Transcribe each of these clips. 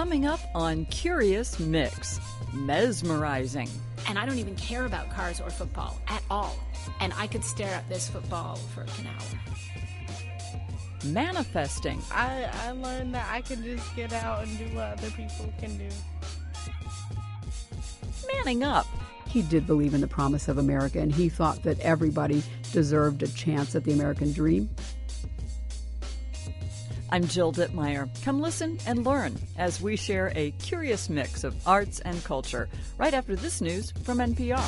Coming up on Curious Mix, mesmerizing. And I don't even care about cars or football at all. And I could stare at this football for an hour. Manifesting. I learned that I can just get out and do what other people can do. Manning up. He did believe in the promise of America, and he thought that everybody deserved a chance at the American dream. I'm Jill Dittmeyer. Come listen and learn as we share a curious mix of arts and culture right after this news from NPR.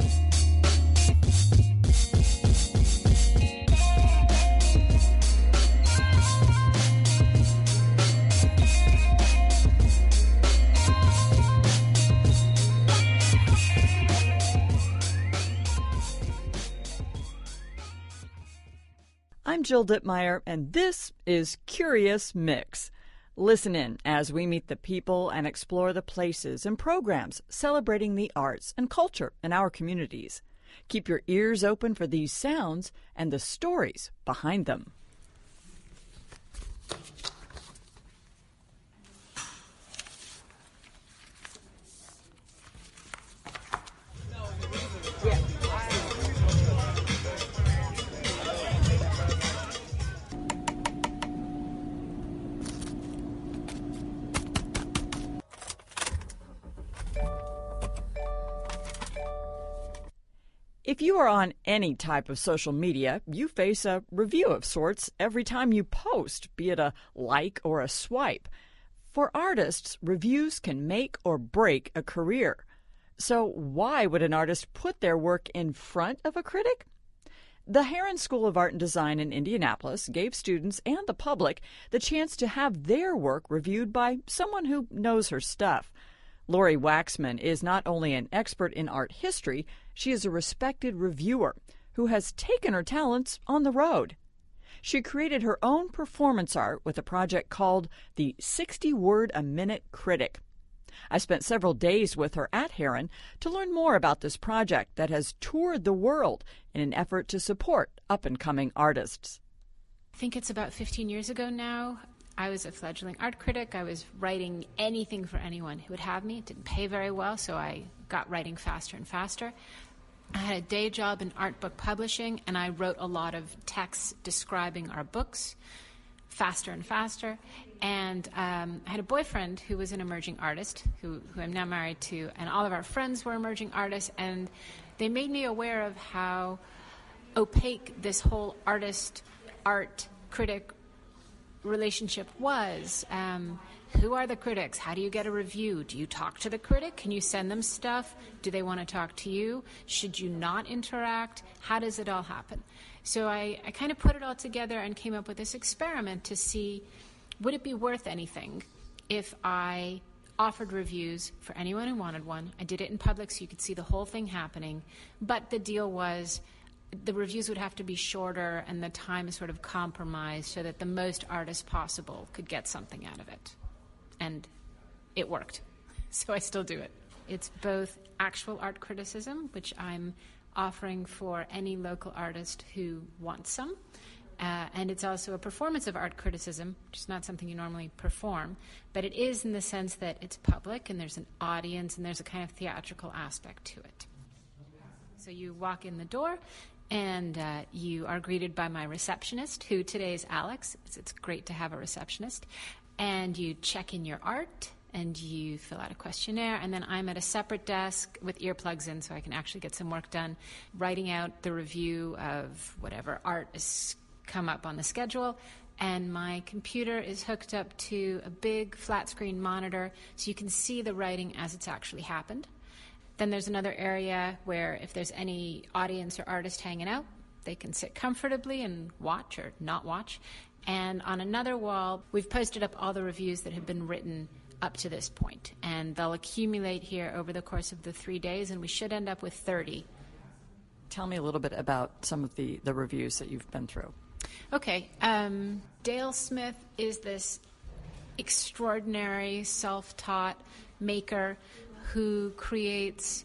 I'm Jill Dittmeyer, and this is Curious Mix. Listen in as we meet the people and explore the places and programs celebrating the arts and culture in our communities. Keep your ears open for these sounds and the stories behind them. If you are on any type of social media, you face a review of sorts every time you post, be it a like or a swipe. For artists, reviews can make or break a career. So why would an artist put their work in front of a critic? The Herron School of Art and Design in Indianapolis gave students and the public the chance to have their work reviewed by someone who knows her stuff. Lori Waxman is not only an expert in art history, she is a respected reviewer who has taken her talents on the road. She created her own performance art with a project called the 60-Word-a-Minute Critic. I spent several days with her at Herron to learn more about this project that has toured the world in an effort to support up-and-coming artists. I think it's about 15 years ago now. I was a fledgling art critic. I was writing anything for anyone who would have me. It didn't pay very well, so I got writing faster and faster. I had a day job in art book publishing, and I wrote a lot of texts describing our books faster and faster. And I had a boyfriend who was an emerging artist, who I'm now married to, and all of our friends were emerging artists, and they made me aware of how opaque this whole artist-art critic relationship was. Who are the critics? How do you get a review? Do you talk to the critic? Can you send them stuff? Do they want to talk to you? Should you not interact? How does it all happen? So I kind of put it all together and came up with this experiment to see, would it be worth anything if I offered reviews for anyone who wanted one? I did it in public so you could see the whole thing happening, but the deal was the reviews would have to be shorter and the time is sort of compromised so that the most artists possible could get something out of it. And it worked. So I still do it. It's both actual art criticism, which I'm offering for any local artist who wants some, and it's also a performance of art criticism, which is not something you normally perform, but it is in the sense that it's public and there's an audience and there's a kind of theatrical aspect to it. So you walk in the door and you are greeted by my receptionist, who today is Alex. It's great to have a receptionist. And you check in your art, and you fill out a questionnaire, and then I'm at a separate desk with earplugs in so I can actually get some work done, writing out the review of whatever art has come up on the schedule, and my computer is hooked up to a big flat-screen monitor so you can see the writing as it's actually happened. Then there's another area where if there's any audience or artist hanging out, they can sit comfortably and watch or not watch. And on another wall, we've posted up all the reviews that have been written up to this point. And they'll accumulate here over the course of the 3 days, and we should end up with 30. Tell me a little bit about some of the reviews that you've been through. Okay. Dale Smith is this extraordinary self-taught maker who creates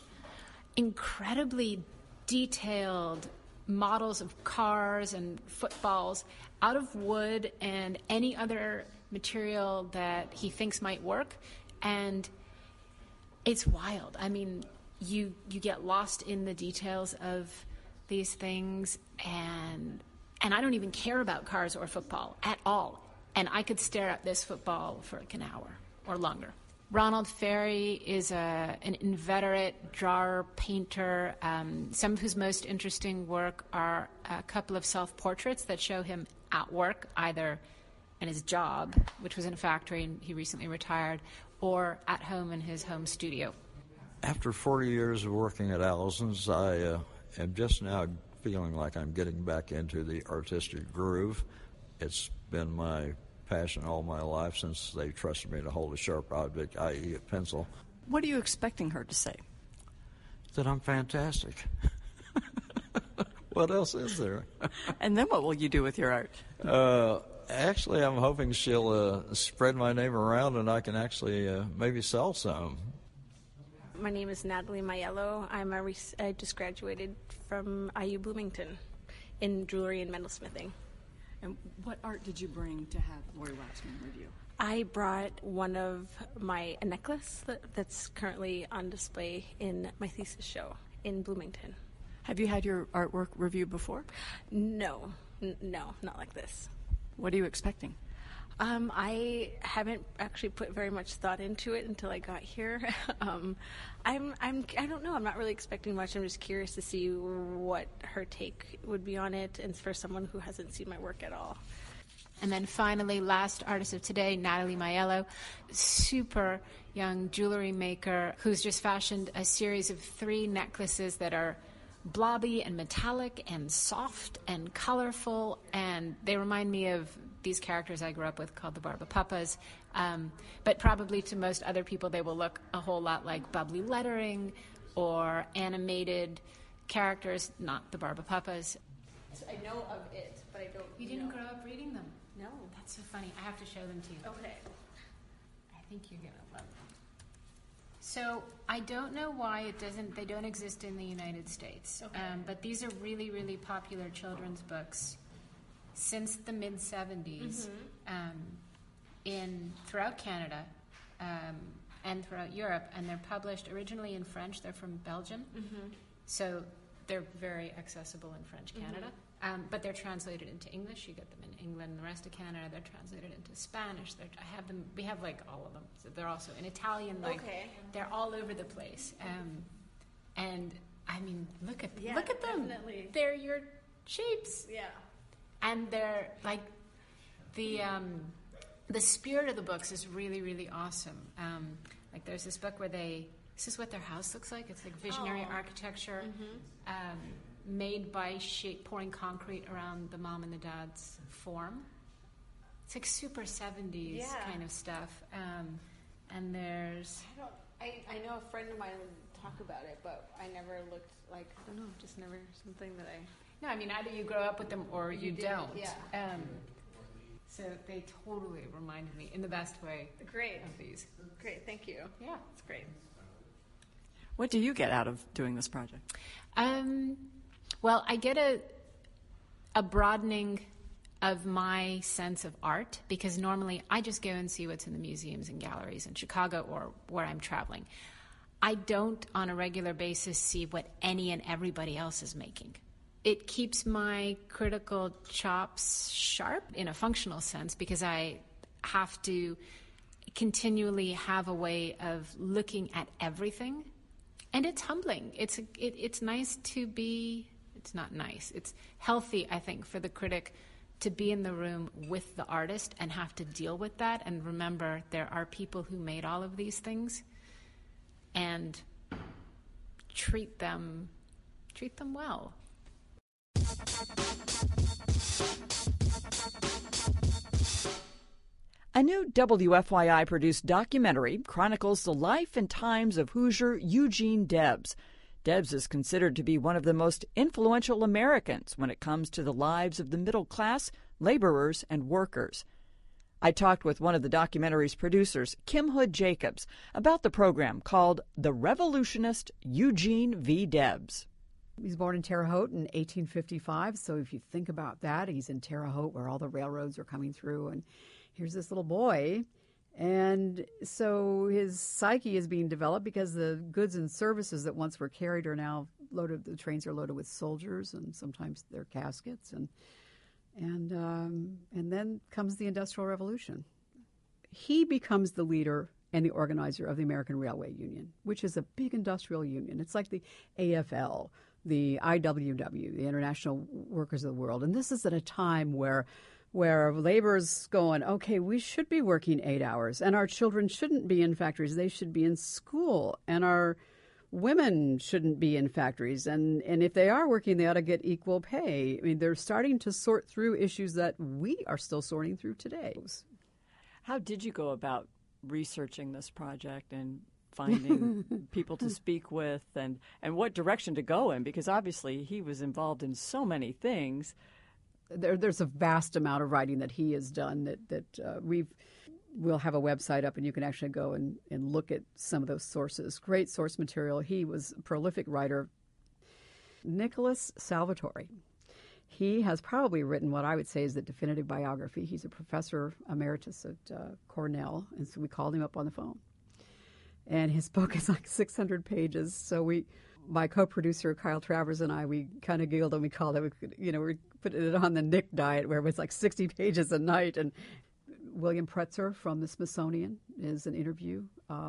incredibly detailed models of cars and footballs out of wood and any other material that he thinks might work, and it's wild. I mean, you get lost in the details of these things, and I don't even care about cars or football at all. And I could stare at this football for like an hour or longer. Ronald Ferry is an inveterate drawer, painter. Some of his most interesting work are a couple of self-portraits that show him at work, either in his job, which was in a factory and he recently retired, or at home in his home studio. After 40 years of working at Allison's, I am just now feeling like I'm getting back into the artistic groove. It's been my passion all my life since they trusted me to hold a sharp object, i.e. a pencil. What are you expecting her to say? That I'm fantastic. What else is there? And then what will you do with your art? Actually, I'm hoping she'll spread my name around and I can actually maybe sell some. My name is Natalie Maiello. I just graduated from IU Bloomington in jewelry and metalsmithing. And what art did you bring to have Lori Waxman review? I brought a necklace that's currently on display in my thesis show in Bloomington. Have you had your artwork reviewed before? No, not like this. What are you expecting? I haven't actually put very much thought into it until I got here. I don't know. I'm not really expecting much. I'm just curious to see what her take would be on it, and for someone who hasn't seen my work at all. And then finally, last artist of today, Natalie Maiello, super young jewelry maker who's just fashioned a series of 3 necklaces that are blobby and metallic and soft and colorful, and they remind me of these characters I grew up with called the Barbapapas, but probably to most other people they will look a whole lot like bubbly lettering or animated characters, not the Barbapapas. I know of it, but I don't. You didn't grow up reading them? No. That's so funny. I have to show them to you. Okay. I think you're gonna love them. So I don't know why they don't exist in the United States, okay. But these are really, really popular children's books since the mid-'70s throughout Canada and throughout Europe, and they're published originally in French. They're from Belgium, so they're very accessible in French Canada, but they're translated into English. You get them in England and the rest of Canada. They're translated into Spanish. I have them. We have like all of them. So they're also in Italian. They're all over the place. And I mean, look at them. Definitely. They're your shapes. Yeah. And they're like the spirit of the books is really, really awesome. Like there's this book where this is what their house looks like. It's like visionary architecture made by pouring concrete around the mom and the dad's form. It's like super 70s kind of stuff. And there's... I know a friend of mine would talk about it, but I never looked like, I don't know, just never something that I... No, I mean, either you grow up with them or you don't. Yeah. So they totally reminded me, in the best way, Great. of these. Great, thank you. Yeah. That's great. What do you get out of doing this project? Well, I get a broadening of my sense of art, because normally I just go and see what's in the museums and galleries in Chicago or where I'm traveling. I don't, on a regular basis, see what any and everybody else is making. It keeps my critical chops sharp in a functional sense, because I have to continually have a way of looking at everything. And it's humbling. It's nice to be, it's not nice, it's healthy, I think, for the critic to be in the room with the artist and have to deal with that and remember there are people who made all of these things and treat them well. A new WFYI-produced documentary chronicles the life and times of Hoosier Eugene Debs. Debs is considered to be one of the most influential Americans when it comes to the lives of the middle class, laborers, and workers. I talked with one of the documentary's producers, Kim Hood Jacobs, about the program called The Revolutionist Eugene V. Debs. He's born in Terre Haute in 1855, so if you think about that, he's in Terre Haute where all the railroads are coming through, and here's this little boy. And so his psyche is being developed because the goods and services that once were carried are now loaded. The trains are loaded with soldiers and sometimes their caskets, and then comes the Industrial Revolution. He becomes the leader and the organizer of the American Railway Union, which is a big industrial union. It's like the AFL, the IWW, the International Workers of the World. And this is at a time where labor's going, okay, we should be working 8 hours, and our children shouldn't be in factories. They should be in school, and our women shouldn't be in factories. And if they are working, they ought to get equal pay. I mean, they're starting to sort through issues that we are still sorting through today. How did you go about researching this project and finding people to speak with, and what direction to go in? Because obviously he was involved in so many things. There's a vast amount of writing that he has done that we'll have a website up, and you can actually go and look at some of those sources. Great source material. He was a prolific writer. Nicholas Salvatore. He has probably written what I would say is the definitive biography. He's a professor emeritus at Cornell, and so we called him up on the phone. And his book is like 600 pages. So my co-producer Kyle Travers and I, we kind of giggled and we called it, we put it on the Nick diet, where it was like 60 pages a night. And William Pretzer from the Smithsonian is an interview.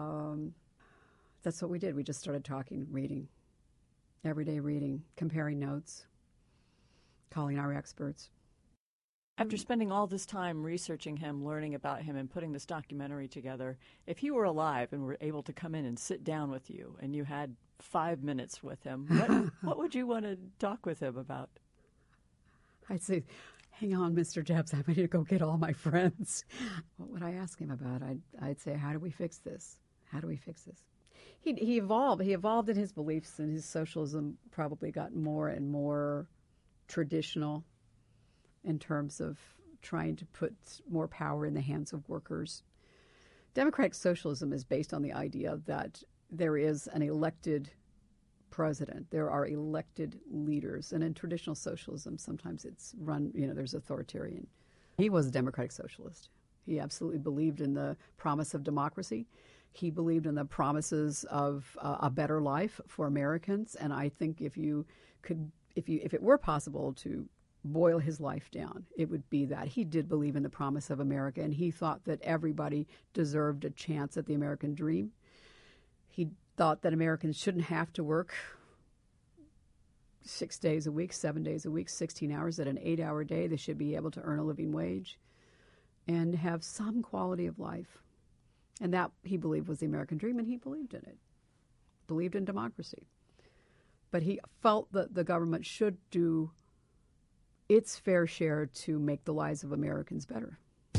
That's what we did. We just started talking, reading, everyday reading, comparing notes, calling our experts. After spending all this time researching him, learning about him, and putting this documentary together, if he were alive and were able to come in and sit down with you and you had 5 minutes with him, what would you want to talk with him about? I'd say, hang on, Mr. Jepps, I'm going to go get all my friends. What would I ask him about? I'd say, how do we fix this? How do we fix this? He evolved. He evolved in his beliefs, and his socialism probably got more and more traditional in terms of trying to put more power in the hands of workers. Democratic socialism is based on the idea that there is an elected president. There are elected leaders. And in traditional socialism, sometimes it's run, there's authoritarian. He was a democratic socialist. He absolutely believed in the promise of democracy. He believed in the promises of a better life for Americans. And I think if it were possible to boil his life down, it would be that. He did believe in the promise of America, and he thought that everybody deserved a chance at the American dream. He thought that Americans shouldn't have to work 6 days a week, 7 days a week, 16 hours at an 8-hour day. They should be able to earn a living wage and have some quality of life. And that, he believed, was the American dream, and he believed in it, believed in democracy. But he felt that the government should do its fair share to make the lives of Americans better.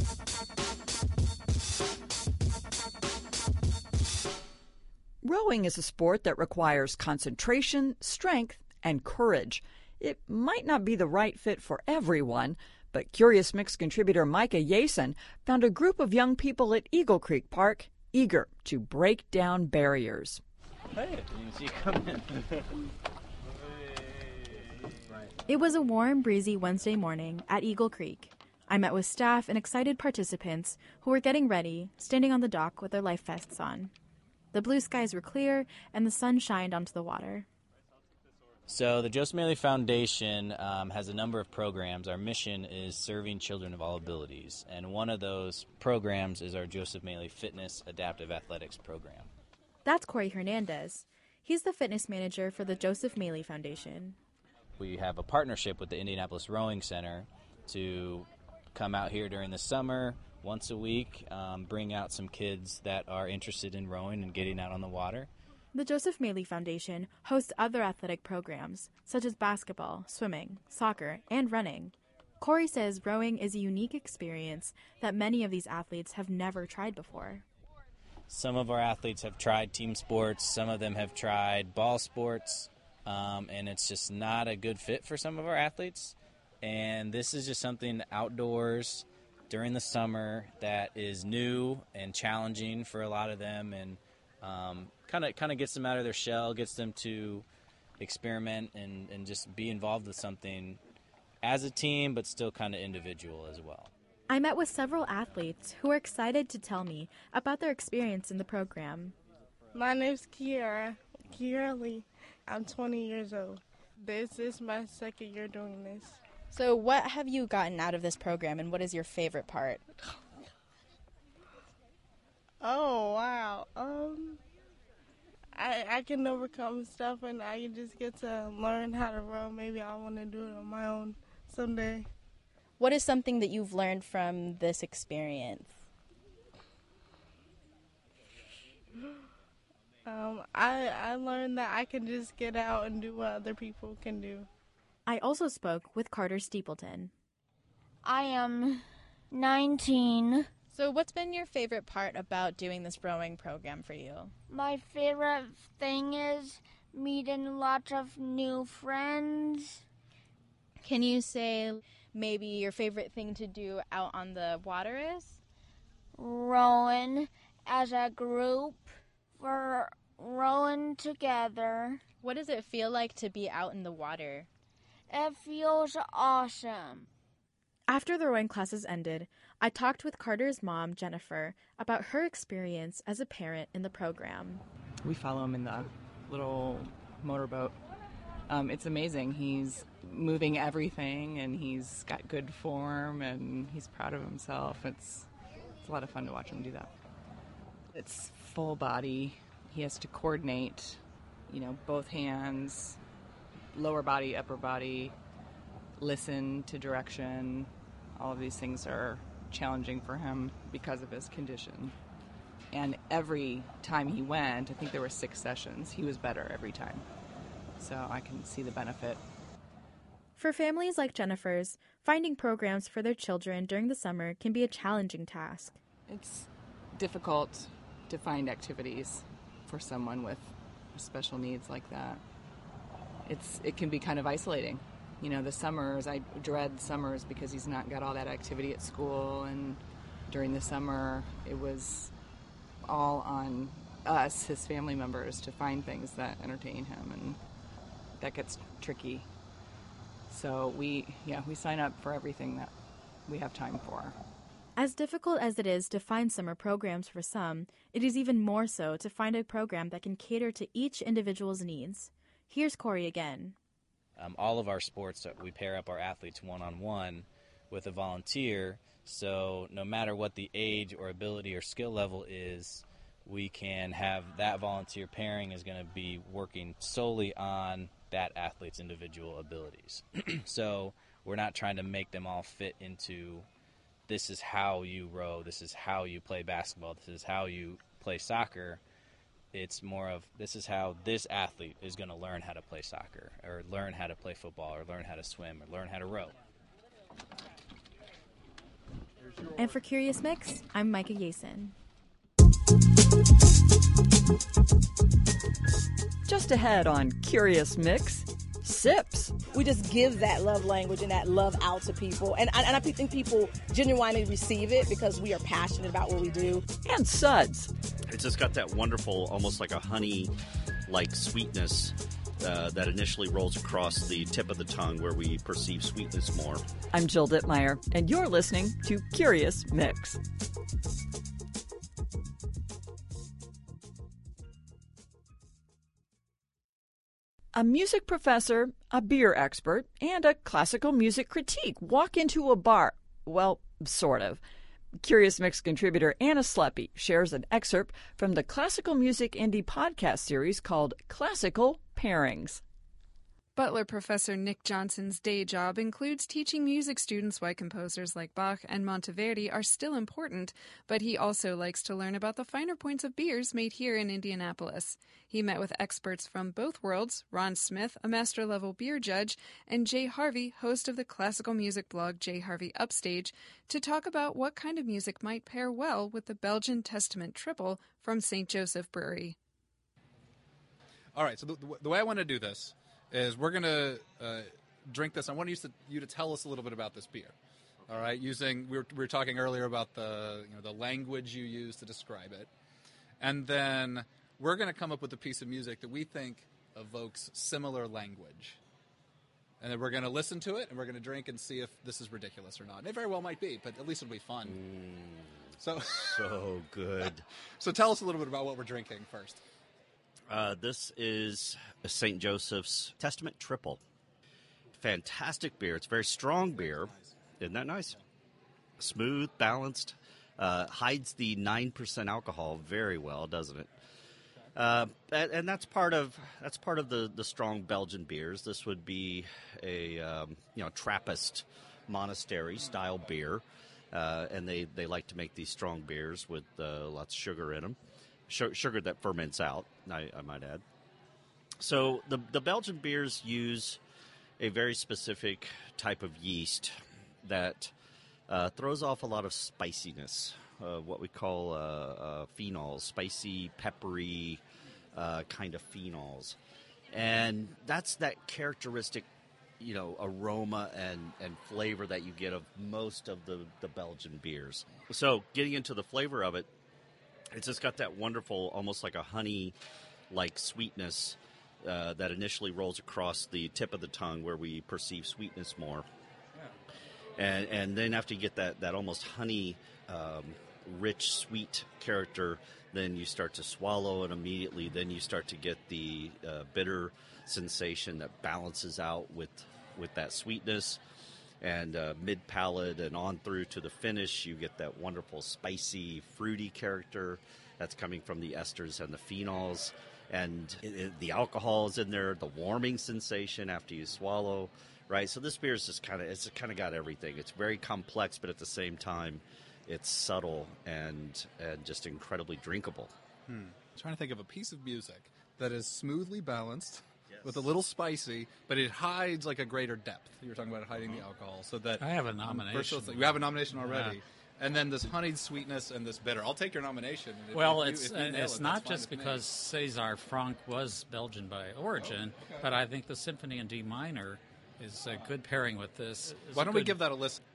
Rowing is a sport that requires concentration, strength, and courage. It might not be the right fit for everyone, but Curious Mix contributor Micah Yason found a group of young people at Eagle Creek Park eager to break down barriers. Hey, you see you come in. It was a warm, breezy Wednesday morning at Eagle Creek. I met with staff and excited participants who were getting ready, standing on the dock with their life vests on. The blue skies were clear, and the sun shined onto the water. So the Joseph Maley Foundation has a number of programs. Our mission is serving children of all abilities, and one of those programs is our Joseph Maley Fitness Adaptive Athletics program. That's Corey Hernandez. He's the fitness manager for the Joseph Maley Foundation. We have a partnership with the Indianapolis Rowing Center to come out here during the summer once a week, bring out some kids that are interested in rowing and getting out on the water. The Joseph Maley Foundation hosts other athletic programs, such as basketball, swimming, soccer, and running. Corey says rowing is a unique experience that many of these athletes have never tried before. Some of our athletes have tried team sports, some of them have tried ball sports, and it's just not a good fit for some of our athletes. And this is just something outdoors during the summer that is new and challenging for a lot of them, and kind of gets them out of their shell, gets them to experiment and just be involved with something as a team, but still kind of individual as well. I met with several athletes who were excited to tell me about their experience in the program. My name's Kiara Lee. I'm 20 years old. This is my second year doing this. So what have you gotten out of this program, and what is your favorite part? Oh, wow. I can overcome stuff, and I just get to learn how to row. Maybe I want to do it on my own someday. What is something that you've learned from this experience? I learned that I can just get out and do what other people can do. I also spoke with Carter Steepleton. I am 19. So what's been your favorite part about doing this rowing program for you? My favorite thing is meeting lots of new friends. Can you say maybe your favorite thing to do out on the water is? Rowing as a group. We're rowing together. What does it feel like to be out in the water? It feels awesome. After the rowing classes ended, I talked with Carter's mom, Jennifer, about her experience as a parent in the program. We follow him in the little motorboat. It's amazing. He's moving everything, and he's got good form, and he's proud of himself. It's a lot of fun to watch him do that. It's full body. He has to coordinate, both hands, lower body, upper body, listen to direction. All of these things are challenging for him because of his condition. And every time he went, I think there were 6 sessions, he was better every time. So I can see the benefit. For families like Jennifer's, finding programs for their children during the summer can be a challenging task. It's difficult to find activities for someone with special needs like that. It can be kind of isolating. The summers, I dread summers because he's not got all that activity at school, and during the summer it was all on us, his family members, to find things that entertain him, and that gets tricky. So we sign up for everything that we have time for. As difficult as it is to find summer programs for some, it is even more so to find a program that can cater to each individual's needs. Here's Corey again. All of our sports, we pair up our athletes one-on-one with a volunteer, so no matter what the age or ability or skill level is, we can have that volunteer pairing is going to be working solely on that athlete's individual abilities. So we're not trying to make them all fit into this is how you row, this is how you play basketball, this is how you play soccer. It's more of this is how this athlete is going to learn how to play soccer, or learn how to play football, or learn how to swim, or learn how to row. And for Curious Mix, I'm Micah Yason. Just ahead on Curious Mix, SIPs. We just give that love language and that love out to people. And I think people genuinely receive it because we are passionate about what we do. And SUDS. It's just got that wonderful, almost like a honey-like sweetness that initially rolls across the tip of the tongue where we perceive sweetness more. I'm Jill Dittmeyer, and you're listening to Curious Mix. A music professor, a beer expert, and a classical music critique walk into a bar. Well, sort of. Curious Mix contributor Anna Sleppy shares an excerpt from the classical music indie podcast series called Classical Pairings. Butler professor Nick Johnson's day job includes teaching music students why composers like Bach and Monteverdi are still important, but he also likes to learn about the finer points of beers made here in Indianapolis. He met with experts from both worlds, Ron Smith, a master-level beer judge, and Jay Harvey, host of the classical music blog Jay Harvey Upstage, to talk about what kind of music might pair well with the Belgian Testament Triple from St. Joseph Brewery. All right, so the way I want to do this is we're going to drink this. I want you to tell us a little bit about this beer. All right, we were talking earlier about the language you use to describe it, and then we're going to come up with a piece of music that we think evokes similar language. And then we're going to listen to it, and we're going to drink and see if this is ridiculous or not. And it very well might be, but at least it'll be fun. So good. So tell us a little bit about what we're drinking first. This is a St. Joseph's Testament Triple. Fantastic beer. It's a very strong beer. Isn't that nice? Smooth, balanced. Hides the 9% alcohol very well, doesn't it? And that's part of the strong Belgian beers. This would be a Trappist monastery style beer, and they like to make these strong beers with lots of sugar in them, sugar that ferments out. I might add. So the Belgian beers use a very specific type of yeast that throws off a lot of spiciness. What we call phenols, spicy, peppery kind of phenols. And that's that characteristic, aroma and flavor that you get of most of the Belgian beers. So getting into the flavor of it, it's just got that wonderful, almost like a honey-like sweetness that initially rolls across the tip of the tongue where we perceive sweetness more. And then after you get that almost honey, rich, sweet character, then you start to swallow, and immediately then you start to get the bitter sensation that balances out with that sweetness. And mid-palate and on through to the finish, you get that wonderful spicy, fruity character that's coming from the esters and the phenols. And the alcohol is in there, the warming sensation after you swallow. Right, so this beer is just kind of got everything. It's very complex, but at the same time, it's subtle and just incredibly drinkable. I'm trying to think of a piece of music that is smoothly balanced, with a little spicy, but it hides like a greater depth. You were talking about it hiding the alcohol, so that I have a nomination. You have a nomination already. Yeah. And then this honeyed sweetness and this bitter. I'll take your nomination. It's not just because César Franck was Belgian by origin, but I think the Symphony in D minor is a good pairing with this. Why don't we give that a listen?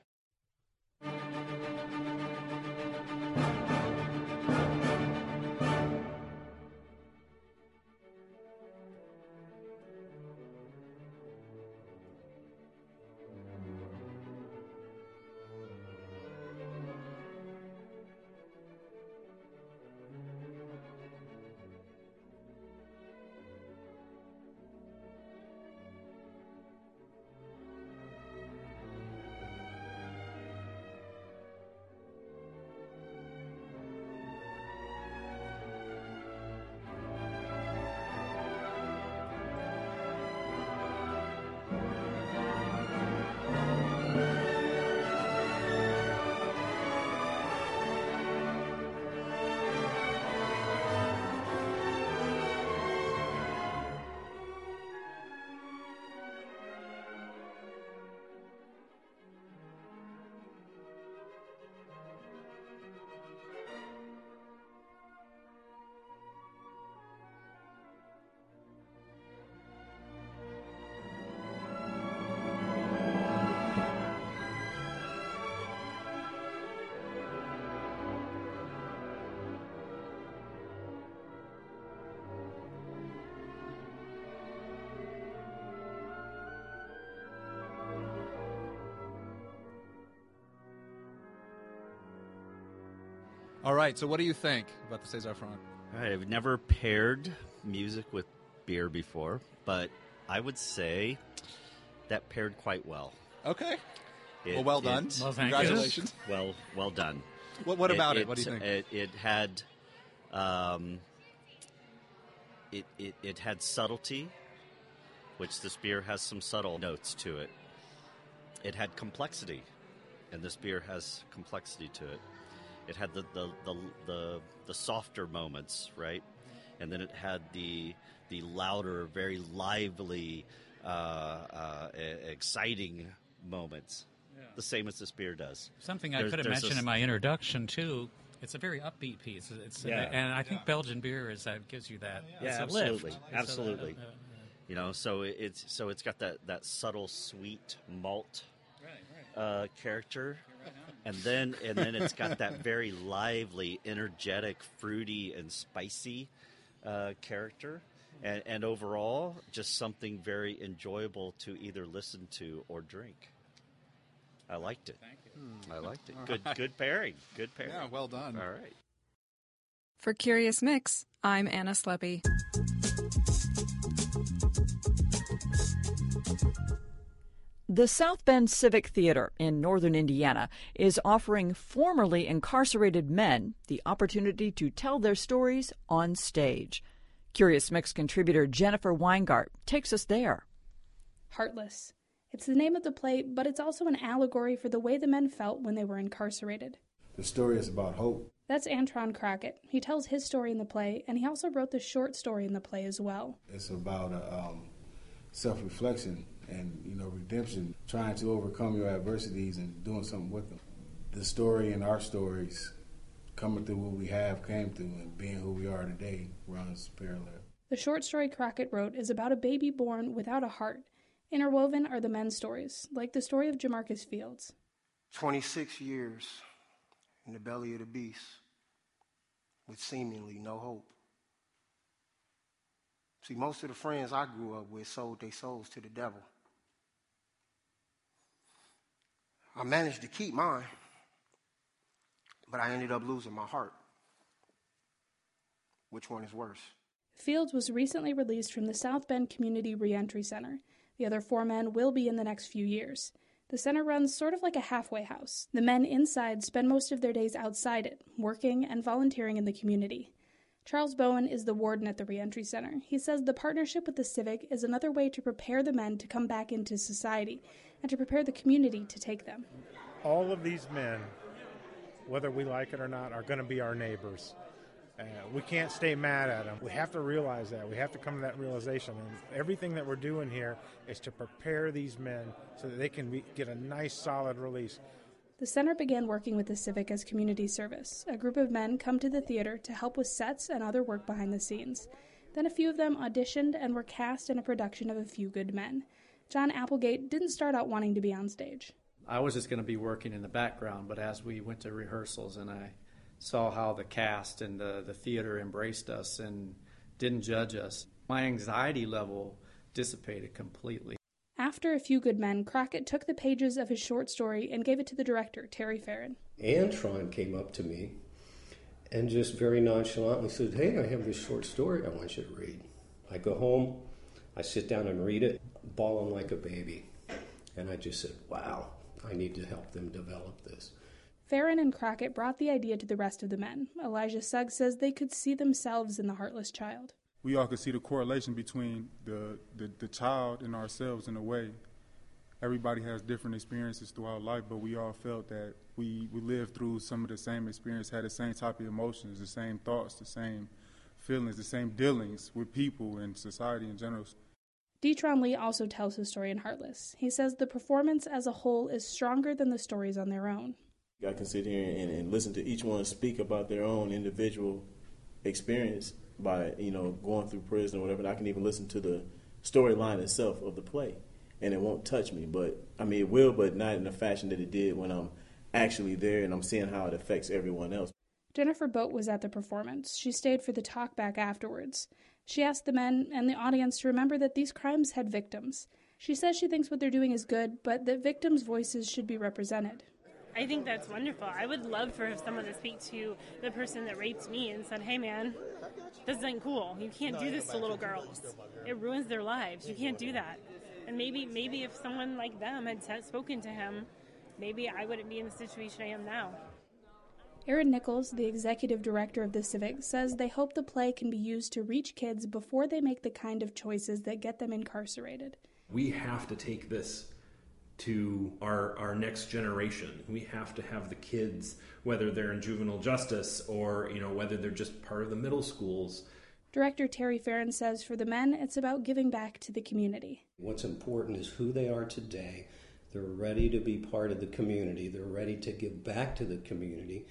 All right, so what do you think about the César Franck? I've never paired music with beer before, but I would say that paired quite well. Okay. Well done. Well, congratulations. Well done. What about it? What do you think? It had it had subtlety, which this beer has some subtle notes to it. It had complexity, and this beer has complexity to it. It had the softer moments, right? And then it had the louder, very lively, exciting moments. Yeah. The same as this beer does. Something I could have mentioned in my introduction too. It's a very upbeat piece. And I think Belgian beer gives you that. Yeah, it's absolutely, a lift. Absolutely. So it's got that subtle sweet malt character. And then it's got that very lively, energetic, fruity, and spicy character. And overall, just something very enjoyable to either listen to or drink. I liked it. Thank you. I liked it. Good pairing. Good pairing. Yeah, well done. All right. For Curious Mix, I'm Anna Sleppy. The South Bend Civic Theater in northern Indiana is offering formerly incarcerated men the opportunity to tell their stories on stage. Curious Mix contributor Jennifer Weingart takes us there. Heartless. It's the name of the play, but it's also an allegory for the way the men felt when they were incarcerated. The story is about hope. That's Antron Crockett. He tells his story in the play, and he also wrote the short story in the play as well. It's about self-reflection and, redemption, trying to overcome your adversities and doing something with them. The story and our stories, coming through what we came through, and being who we are today runs parallel. The short story Crockett wrote is about a baby born without a heart. Interwoven are the men's stories, like the story of Jamarcus Fields. 26 years in the belly of the beast with seemingly no hope. See, most of the friends I grew up with sold their souls to the devil. I managed to keep mine, but I ended up losing my heart. Which one is worse? Fields was recently released from the South Bend Community Reentry Center. The other 4 men will be in the next few years. The center runs sort of like a halfway house. The men inside spend most of their days outside it, working and volunteering in the community. Charles Bowen is the warden at the Reentry Center. He says the partnership with the Civic is another way to prepare the men to come back into society and to prepare the community to take them. All of these men, whether we like it or not, are going to be our neighbors. We can't stay mad at them. We have to realize that. We have to come to that realization. And everything that we're doing here is to prepare these men so that they can get a nice, solid release. The center began working with the Civic as community service. A group of men come to the theater to help with sets and other work behind the scenes. Then a few of them auditioned and were cast in a production of A Few Good Men. John Applegate didn't start out wanting to be on stage. I was just going to be working in the background, but as we went to rehearsals and I saw how the cast and the theater embraced us and didn't judge us, my anxiety level dissipated completely. After A Few Good Men, Crockett took the pages of his short story and gave it to the director, Terry Farron. Antron came up to me and just very nonchalantly said, "Hey, I have this short story I want you to read." I go home, I sit down and read it, bawling like a baby. And I just said, wow, I need to help them develop this. Farron and Crockett brought the idea to the rest of the men. Elijah Suggs says they could see themselves in the heartless child. We all could see the correlation between the child and ourselves in a way. Everybody has different experiences throughout life, but we all felt that we lived through some of the same experience, had the same type of emotions, the same thoughts, the same feelings, the same dealings with people and society in general. Detron Lee also tells his story in Heartless. He says the performance as a whole is stronger than the stories on their own. I can sit here and listen to each one speak about their own individual experience by, going through prison or whatever. And I can even listen to the storyline itself of the play, and it won't touch me. But, it will, but not in the fashion that it did when I'm actually there and I'm seeing how it affects everyone else. Jennifer Boat was at the performance. She stayed for the talk back afterwards. She asked the men and the audience to remember that these crimes had victims. She says she thinks what they're doing is good, but that victims' voices should be represented. I think that's wonderful. I would love for someone to speak to the person that raped me and said, "Hey man, this isn't cool. You can't do this to little girls. It ruins their lives. You can't do that." And maybe if someone like them had spoken to him, maybe I wouldn't be in the situation I am now. Aaron Nichols, the executive director of the Civic, says they hope the play can be used to reach kids before they make the kind of choices that get them incarcerated. We have to take this to our next generation. We have to have the kids, whether they're in juvenile justice or whether they're just part of the middle schools. Director Terry Farron says for the men, it's about giving back to the community. What's important is who they are today. They're ready to be part of the community. They're ready to give back to the community.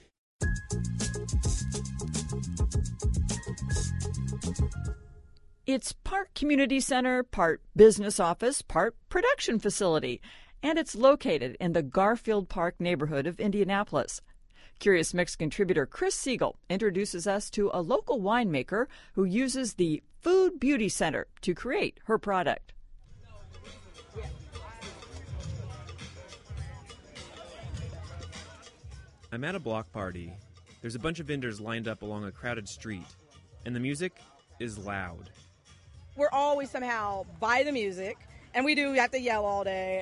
It's part community center, part business office, part production facility, and it's located in the Garfield Park neighborhood of Indianapolis. Curious Mix contributor Chris Siegel introduces us to a local winemaker who uses the Food Beauty Center to create her product. I'm at a block party. There's a bunch of vendors lined up along a crowded street, and the music is loud. We're always somehow by the music, and we have to yell all day.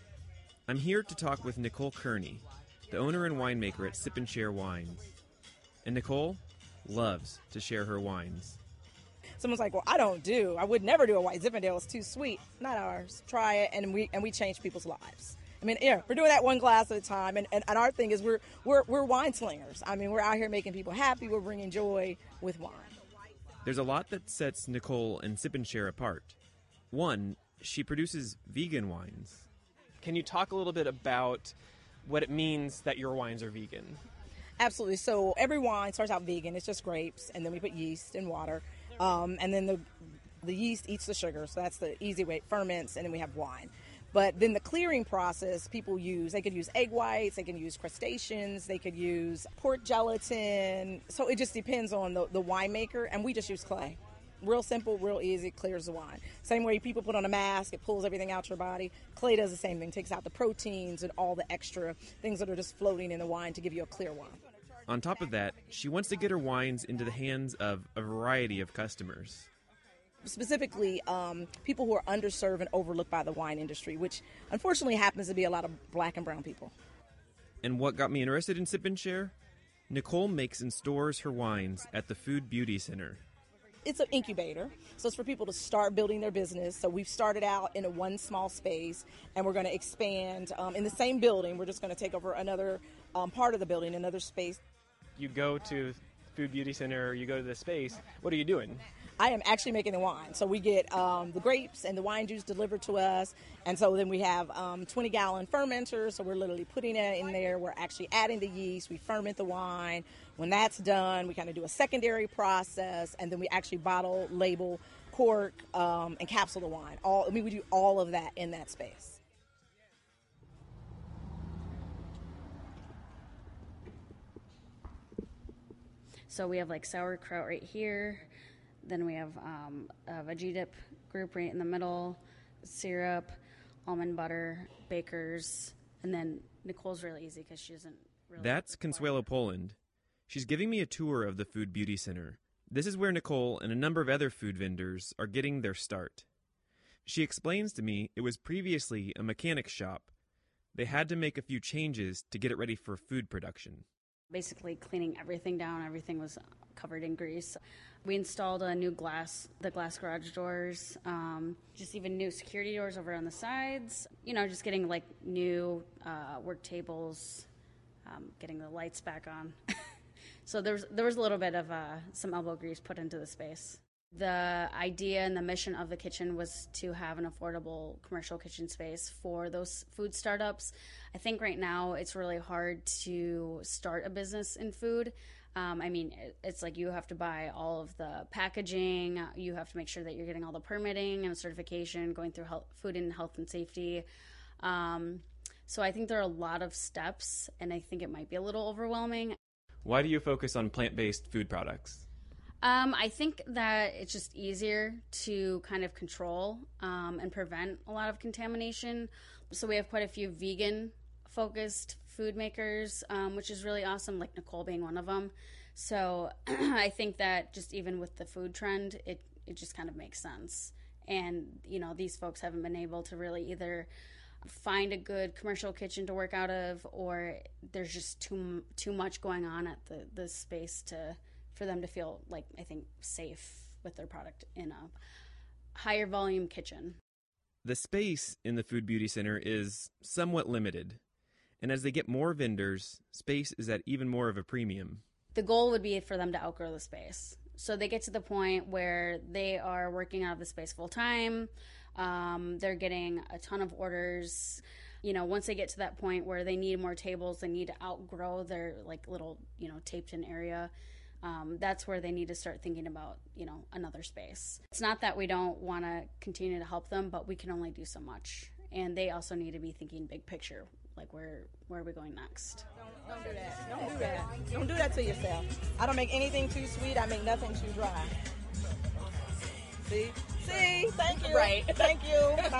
I'm here to talk with Nicole Kearney, the owner and winemaker at Sip and Share Wines. And Nicole loves to share her wines. Someone's like, well, I would never do a white Zinfandel. It's too sweet. Not ours. Try it, and we change people's lives. I mean, yeah, we're doing that one glass at a time, and our thing is we're wine slingers. I mean, we're out here making people happy. We're bringing joy with wine. There's a lot that sets Nicole and Sip and Share apart. One, she produces vegan wines. Can you talk a little bit about what it means that your wines are vegan? Absolutely. So every wine starts out vegan. It's just grapes, and then we put yeast and water, and then the yeast eats the sugar. So that's the easy way. It ferments, and then we have wine. But then the clearing process, they could use egg whites, they can use crustaceans, they could use pork gelatin. So it just depends on the winemaker, and we just use clay. Real simple, real easy, clears the wine. Same way people put on a mask, it pulls everything out your body. Clay does the same thing, takes out the proteins and all the extra things that are just floating in the wine to give you a clear wine. On top of that, she wants to get her wines into the hands of a variety of customers. Specifically, people who are underserved and overlooked by the wine industry, which unfortunately happens to be a lot of black and brown people. And what got me interested in Sip and Share? Nicole makes and stores her wines at the Food Beauty Center. It's an incubator, so it's for people to start building their business. So we've started out in one small space, and we're going to expand in the same building. We're just going to take over another part of the building, another space. You go to Food Beauty Center, you go to the space. What are you doing? I am actually making the wine. So we get the grapes and the wine juice delivered to us. And so then we have 20-gallon fermenters. So we're literally putting it in there. We're actually adding the yeast. We ferment the wine. When that's done, we kind of do a secondary process. And then we actually bottle, label, cork, and capsule the wine. We do all of that in that space. So we have like sauerkraut right here. Then we have a veggie dip group right in the middle, syrup, almond butter, bakers, and then Nicole's really easy because she doesn't really... That's Consuelo Poland. She's giving me a tour of the Food Beauty Center. This is where Nicole and a number of other food vendors are getting their start. She explains to me it was previously a mechanic shop. They had to make a few changes to get it ready for food production. Basically cleaning everything down. Everything was covered in grease. We installed the glass garage doors, just even new security doors over on the sides. Just getting like new work tables, getting the lights back on. So there was a little bit of some elbow grease put into the space. The idea and the mission of the kitchen was to have an affordable commercial kitchen space for those food startups. I think right now it's really hard to start a business in food. It's like you have to buy all of the packaging. You have to make sure that you're getting all the permitting and certification, going through food and health and safety. So I think there are a lot of steps, and I think it might be a little overwhelming. Why do you focus on plant-based food products? I think that it's just easier to kind of control and prevent a lot of contamination. So we have quite a few vegan-focused food makers, which is really awesome, like Nicole being one of them. So I think that just even with the food trend, it just kind of makes sense. And, these folks haven't been able to really either find a good commercial kitchen to work out of, or there's just too much going on at the space for them to feel like, I think, safe with their product in a higher volume kitchen. The space in the Food Beauty Center is somewhat limited, and as they get more vendors, space is at even more of a premium. The goal would be for them to outgrow the space. So they get to the point where they are working out of the space full time. They're getting a ton of orders. Once they get to that point where they need more tables, they need to outgrow their little, taped in area. That's where they need to start thinking about, another space. It's not that we don't want to continue to help them, but we can only do so much. And they also need to be thinking big picture, like where are we going next? Don't do that. Don't do that. that to yourself. I don't make anything too sweet. I make nothing too dry. See? Thank you. Right. Thank you.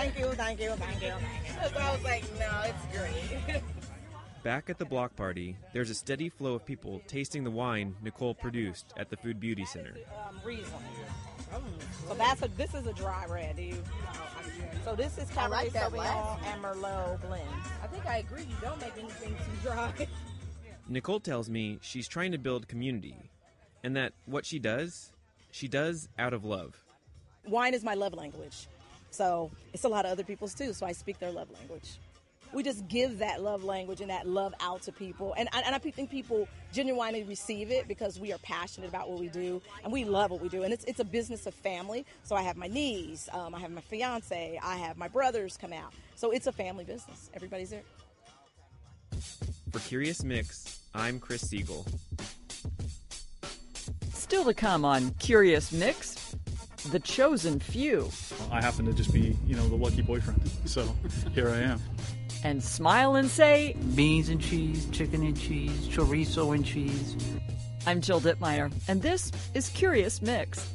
So I was like, no, it's great. Back at the block party, there's a steady flow of people tasting the wine Nicole produced at the Food Beauty Center. Riesling. So this is a dry red. So this is Cabernet Sauvignon and Merlot blend. I think I agree. You don't make anything too dry. Nicole tells me she's trying to build community, and that what she does out of love. Wine is my love language. So it's a lot of other people's too, so I speak their love language. We just give that love language and that love out to people. And I think people genuinely receive it because we are passionate about what we do and we love what we do. And it's a business of family. So I have my niece, I have my fiance, I have my brothers come out. So it's a family business. Everybody's there. For Curious Mix, I'm Chris Siegel. Still to come on Curious Mix, The Chosen Few. I happen to just be, the lucky boyfriend. So here I am. And smile and say, beans and cheese, chicken and cheese, chorizo and cheese. I'm Jill Dittmeyer, and this is Curious Mix.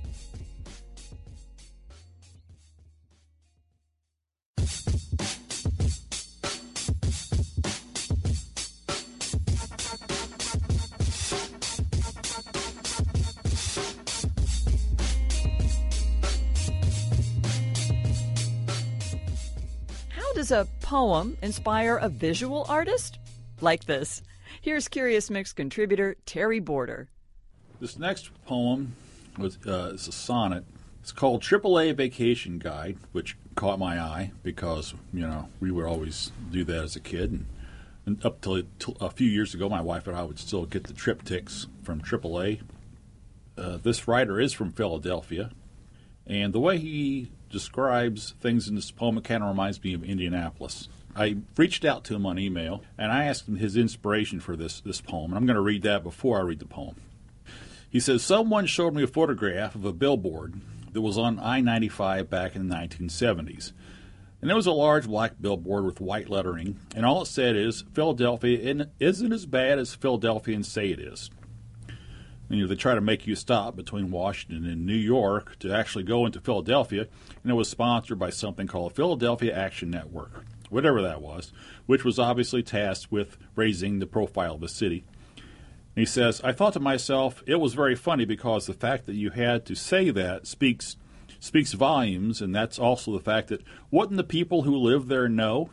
Does a poem inspire a visual artist? Like this. Here's Curious Mix contributor Terry Border. This next poem is a sonnet. It's called AAA Vacation Guide, which caught my eye because, we would always do that as a kid. And up till a few years ago, my wife and I would still get the triptychs from AAA. This writer is from Philadelphia, and the way he describes things in this poem, it kind of reminds me of Indianapolis. I reached out to him on email, and I asked him his inspiration for this poem, and I'm going to read that before I read the poem. He says, someone showed me a photograph of a billboard that was on I-95 back in the 1970s. And it was a large black billboard with white lettering, and all it said is, Philadelphia isn't as bad as Philadelphians say it is. They try to make you stop between Washington and New York to actually go into Philadelphia, and it was sponsored by something called Philadelphia Action Network, whatever that was, which was obviously tasked with raising the profile of the city. And he says, I thought to myself, it was very funny because the fact that you had to say that speaks volumes, and that's also the fact that wouldn't the people who live there know?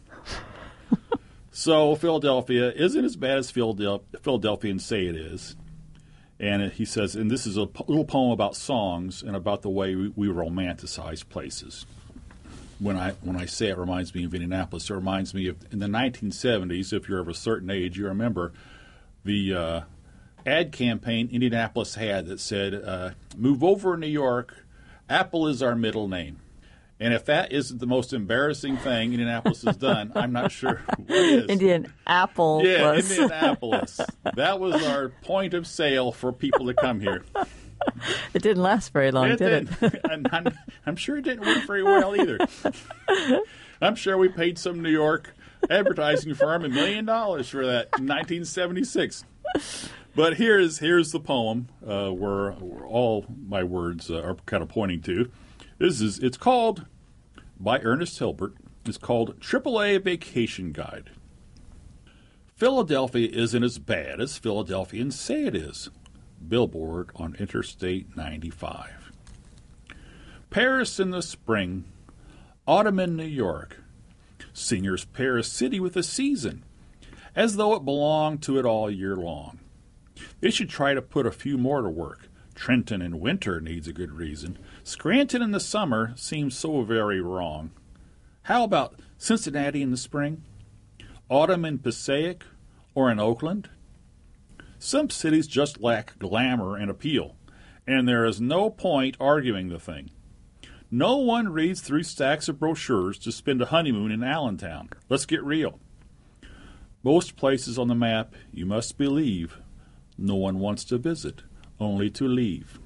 So Philadelphia isn't as bad as Philadelphians say it is. And he says, and this is a little poem about songs and about the way we romanticize places. When I say it reminds me of Indianapolis, it reminds me of in the 1970s, if you're of a certain age, you remember the ad campaign Indianapolis had that said, move over New York, Apple is our middle name. And if that isn't the most embarrassing thing Indianapolis has done, I'm not sure what is. Indianapolis. Yeah, Indianapolis. That was our point of sale for people to come here. It didn't last very long, did it? And I'm sure it didn't work very well either. I'm sure we paid some New York advertising firm $1 million for that in 1976. But here's the poem where all my words are kind of pointing to. It's called, by Ernest Hilbert, it's called AAA Vacation Guide. Philadelphia isn't as bad as Philadelphians say it is. Billboard on Interstate 95. Paris in the spring, autumn in New York. Singers pair a city with a season, as though it belonged to it all year long. They should try to put a few more to work. Trenton in winter needs a good reason. Scranton in the summer seems so very wrong. How about Cincinnati in the spring? Autumn in Passaic or in Oakland? Some cities just lack glamour and appeal, and there is no point arguing the thing. No one reads through stacks of brochures to spend a honeymoon in Allentown. Let's get real. Most places on the map, you must believe, no one wants to visit, only to leave.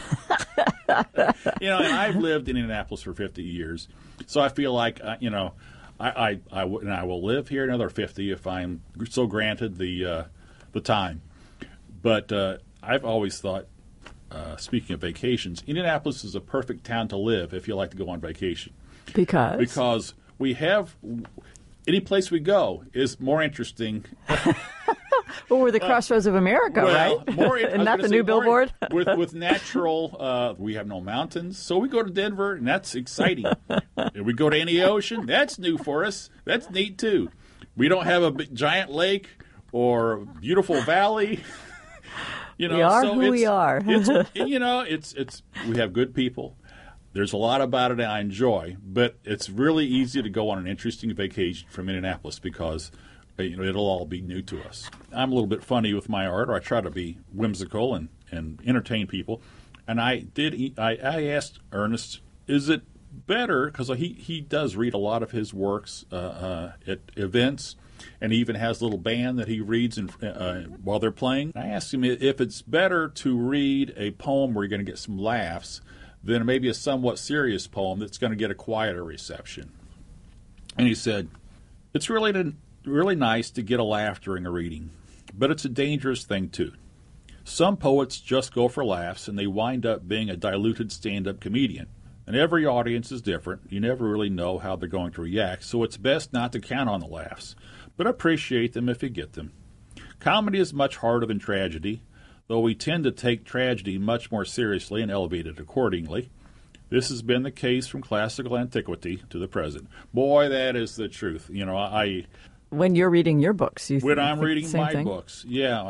And I've lived in Indianapolis for 50 years, so I feel like, I will live here another 50 if I'm so granted the time. But I've always thought, speaking of vacations, Indianapolis is a perfect town to live if you like to go on vacation. Because we have, any place we go is more interesting. Well, we're the crossroads of America, right? Isn't that the new billboard? with natural, we have no mountains, so we go to Denver, and that's exciting. If we go to any ocean, that's new for us. That's neat, too. We don't have a big, giant lake or beautiful valley. We are who we are. It's we have good people. There's a lot about it I enjoy, but it's really easy to go on an interesting vacation from Indianapolis because it'll all be new to us. I'm a little bit funny with my art, or I try to be whimsical and entertain people. And I asked Ernest, is it better, because he does read a lot of his works at events, and he even has a little band that he reads while they're playing. I asked him if it's better to read a poem where you're going to get some laughs than maybe a somewhat serious poem that's going to get a quieter reception. And he said, it's really nice to get a laugh during a reading, but it's a dangerous thing too. Some poets just go for laughs, and they wind up being a diluted stand-up comedian. And every audience is different. You never really know how they're going to react, so it's best not to count on the laughs, but appreciate them if you get them. Comedy is much harder than tragedy, though we tend to take tragedy much more seriously and elevate it accordingly. This has been the case from classical antiquity to the present. Boy, that is the truth. When you're reading your books, when I'm reading my thing? Books, yeah,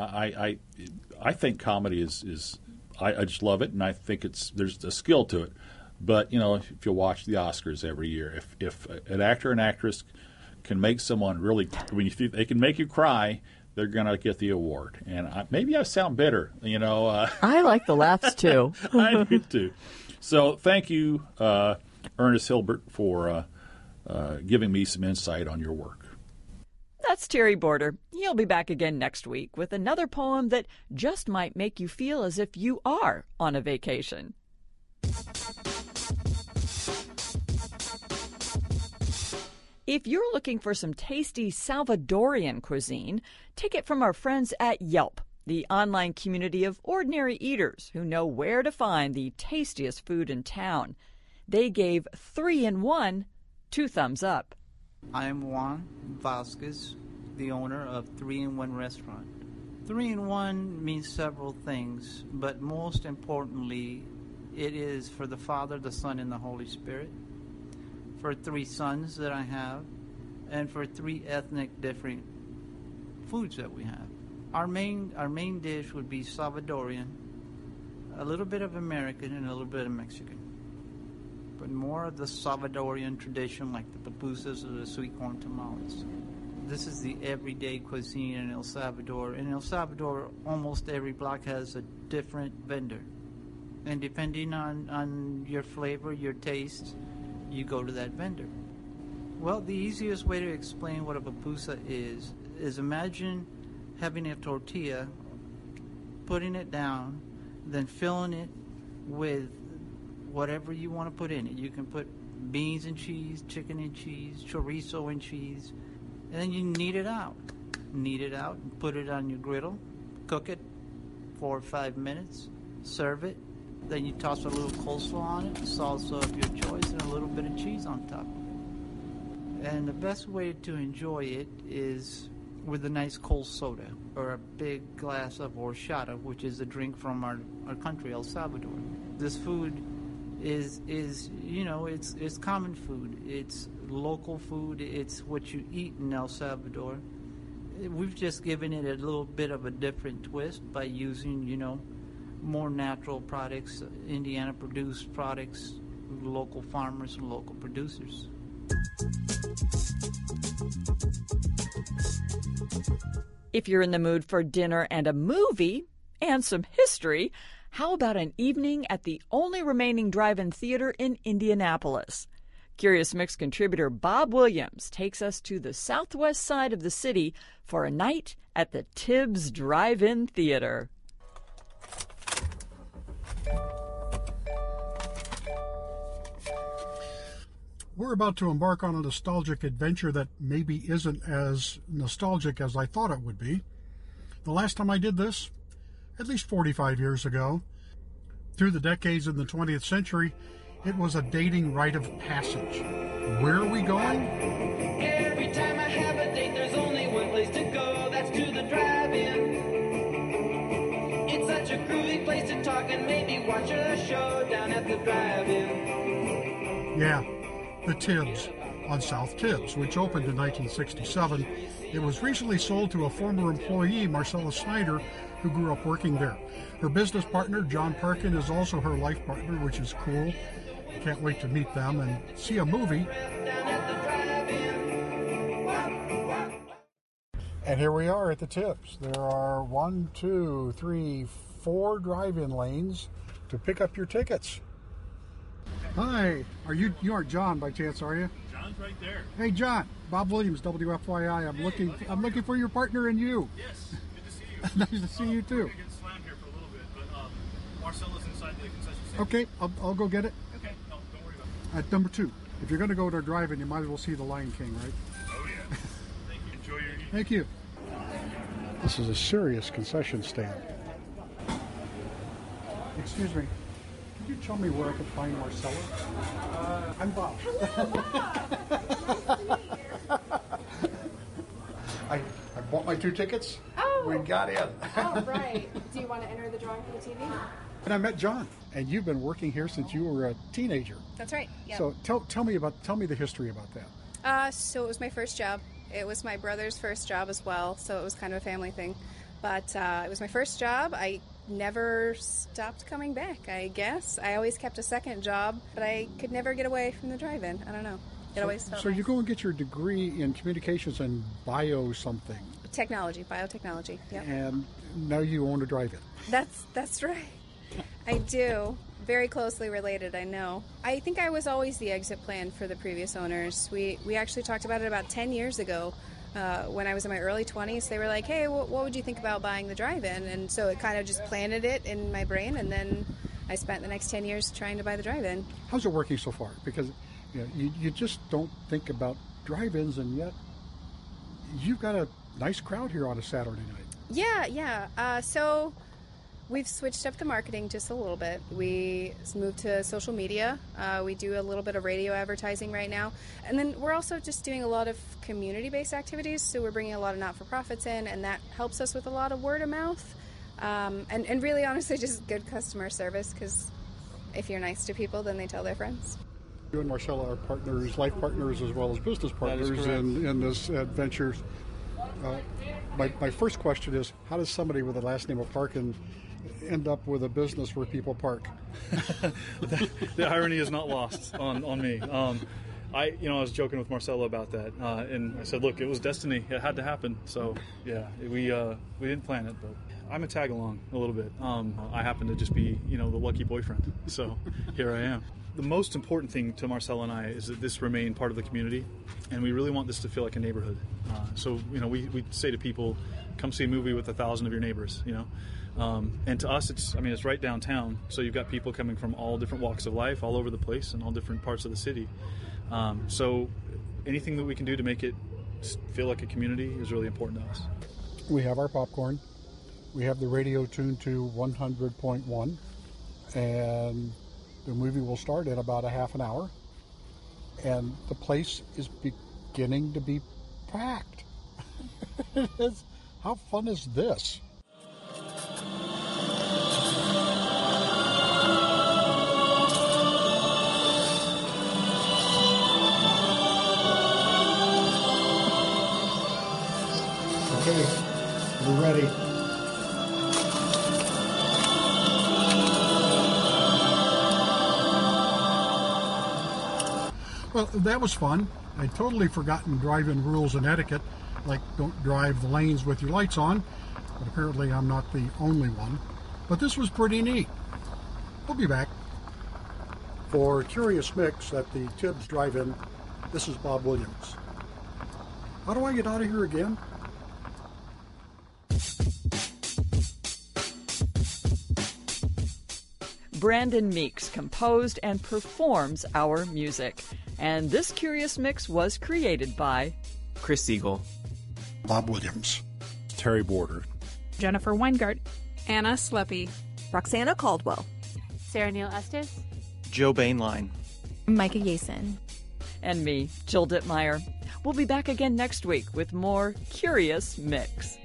I think comedy is I just love it, and I think there's a skill to it. But if you watch the Oscars every year, if an actor and actress can make someone really, they can make you cry, they're going to get the award. And maybe I sound bitter, I like the laughs too. I do too. So thank you, Ernest Hilbert, for giving me some insight on your work. That's Terry Border. He'll be back again next week with another poem that just might make you feel as if you are on a vacation. If you're looking for some tasty Salvadorian cuisine, take it from our friends at Yelp, the online community of ordinary eaters who know where to find the tastiest food in town. They gave 3-in-1 2 thumbs up. I am Juan Vasquez, the owner of 3-in-1 Restaurant. 3-in-1 means several things, but most importantly, it is for the Father, the Son, and the Holy Spirit, for 3 sons that I have, and for 3 ethnic different foods that we have. Our main dish would be Salvadorian, a little bit of American, and a little bit of Mexican. But more of the Salvadorian tradition, like the pupusas or the sweet corn tamales. This is the everyday cuisine in El Salvador. In El Salvador, almost every block has a different vendor. And depending on your flavor, your taste, you go to that vendor. Well, the easiest way to explain what a pupusa is imagine having a tortilla, putting it down, then filling it with whatever you want to put in it. You can put beans and cheese, chicken and cheese, chorizo and cheese, and then you knead it out. Knead it out and put it on your griddle, cook it 4 or 5 minutes, serve it. Then you toss a little coleslaw on it, salsa of your choice, and a little bit of cheese on top of it. And the best way to enjoy it is with a nice cold soda or a big glass of horchata, which is a drink from our country, El Salvador. This food is it's common food. It's local food. It's what you eat in El Salvador. We've just given it a little bit of a different twist by using, more natural products, Indiana-produced products, local farmers and local producers. If you're in the mood for dinner and a movie and some history, how about an evening at the only remaining drive-in theater in Indianapolis? Curious Mix contributor Bob Williams takes us to the southwest side of the city for a night at the Tibbs Drive-In Theater. We're about to embark on a nostalgic adventure that maybe isn't as nostalgic as I thought it would be. The last time I did this, at least 45 years ago. Through the decades in the 20th century, it was a dating rite of passage. Where are we going? Every time I have a date, there's only one place to go, that's to the drive-in. It's such a groovy place to talk and maybe watch a show down at the drive-in. Yeah, the Tibbs on South Tibbs, which opened in 1967. It was recently sold to a former employee, Marcella Snyder, who grew up working there. Her business partner, John Parkin, is also her life partner, which is cool. Can't wait to meet them and see a movie. And here we are at the Tibbs. There are 4 drive-in lanes to pick up your tickets. Hi, you aren't John by chance, are you? John's right there. Hey John, Bob Williams, WFYI. I'm looking for your partner and you. Yes, good to see you. Nice to see you too. We're gonna get slammed here for a little bit, but Marcella's inside the concession stand. Okay, I'll go get it. Okay, no, don't worry about it. At number 2, if you're going to go to a drive-in, you might as well see The Lion King, right? Oh yeah. Thank you. Enjoy your evening. Thank you. This is a serious concession stand. Excuse me. Could you tell me where I can find Marcella? I'm Bob. I bought my 2 tickets. Oh. We got in. Oh, right. Do you want to enter the drawing for the TV? And I met John, and you've been working here since you were a teenager. That's right. Yeah. So tell me the history about that. So it was my first job. It was my brother's first job as well, so it was kind of a family thing. But it was my first job. I never stopped coming back, I guess. I always kept a second job, but I could never get away from the drive-in. I don't know. It always felt So nice. you go and get your degree in communications and biotechnology. Yep. And now you own a drive-in. That's right. I do. Very closely related, I know. I think I was always the exit plan for the previous owners. We actually talked about it about 10 years ago. When I was in my early 20s, they were like, hey, what would you think about buying the drive-in? And so it kind of just planted it in my brain, and then I spent the next 10 years trying to buy the drive-in. How's it working so far? Because you just don't think about drive-ins, and yet you've got a nice crowd here on a Saturday night. Yeah. So we've switched up the marketing just a little bit. We moved to social media. We do a little bit of radio advertising right now. And then we're also just doing a lot of community-based activities. So we're bringing a lot of not-for-profits in, and that helps us with a lot of word of mouth. And really, honestly, just good customer service, because if you're nice to people, then they tell their friends. You and Marcella are partners, life partners, as well as business partners in this adventure. My first question is, how does somebody with the last name of Parkin end up with a business where people park? The irony is not lost on me. I was joking with Marcella about that, and I said, look, it was destiny. It had to happen. So, yeah, we didn't plan it, but I'm a tag-along a little bit. I happen to just be, the lucky boyfriend. So here I am. The most important thing to Marcella and I is that this remain part of the community, and we really want this to feel like a neighborhood. So, we say to people, come see a movie with 1,000 of your neighbors, and to us, it's right downtown, so you've got people coming from all different walks of life, all over the place, and all different parts of the city. So anything that we can do to make it feel like a community is really important to us. We have our popcorn. We have the radio tuned to 100.1, and the movie will start in about a half an hour, and the place is beginning to be packed. How fun is this? Okay, we're ready. Well, that was fun. I'd totally forgotten drive-in rules and etiquette, like don't drive the lanes with your lights on, but apparently I'm not the only one. But this was pretty neat. We'll be back. For Curious Mix at the Tibbs Drive-In, this is Bob Williams. How do I get out of here again? Brandon Meeks composed and performs our music. And this Curious Mix was created by Chris Siegel, Bob Williams, Terry Border, Jennifer Weingart, Anna Sleppy, Roxana Caldwell, Sarah Neal Estes, Joe Bainline, Micah Yason, and me, Jill Dittmeyer. We'll be back again next week with more Curious Mix.